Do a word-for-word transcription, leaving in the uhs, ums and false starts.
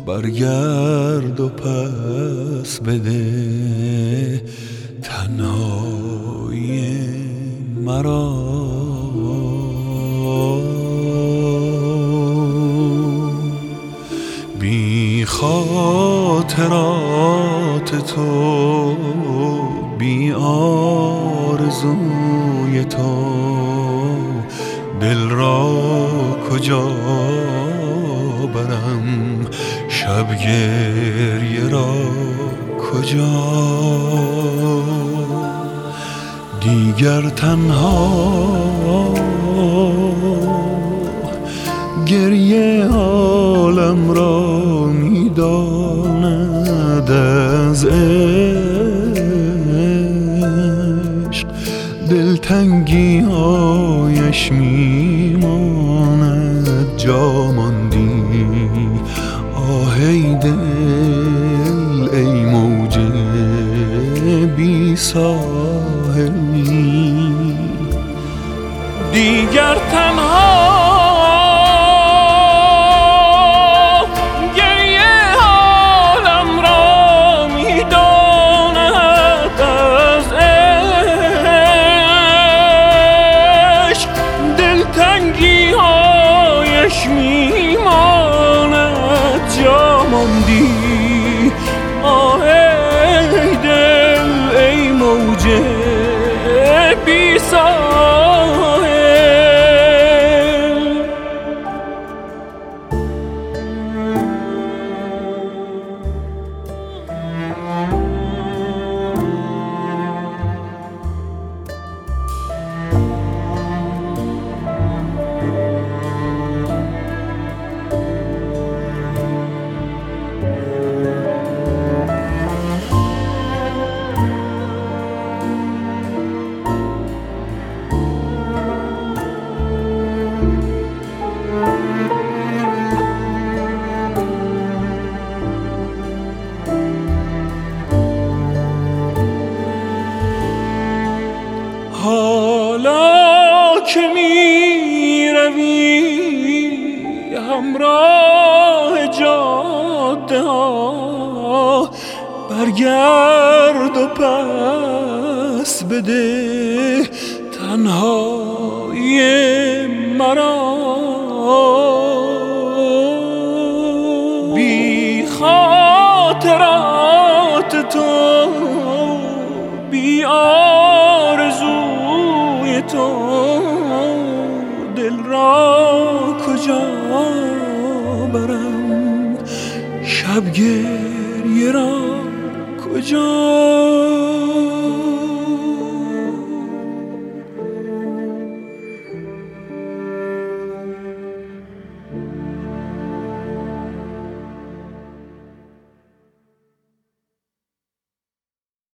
برگرد و پس بده تنهایی مرا. بی خاطرات تو، بی آرزوی تو، دل را کجا برم، شب گریه را کجا. دیگر تنها گریه عالم را میداند، از عشق دلتنگی هایش میماند. جا ماندی آه ای دل، ای موج بی ساحلی. دیگر تنها میماند. جا ماندی آه ای دل، ای موج بی ساحل. حالا که می روی همراه جاده ها، برگرد و پس بده تنهایی مرا. بی خاطرات تو، بی آرزوی تو، دل را کجا برم، شب گریه را کجا.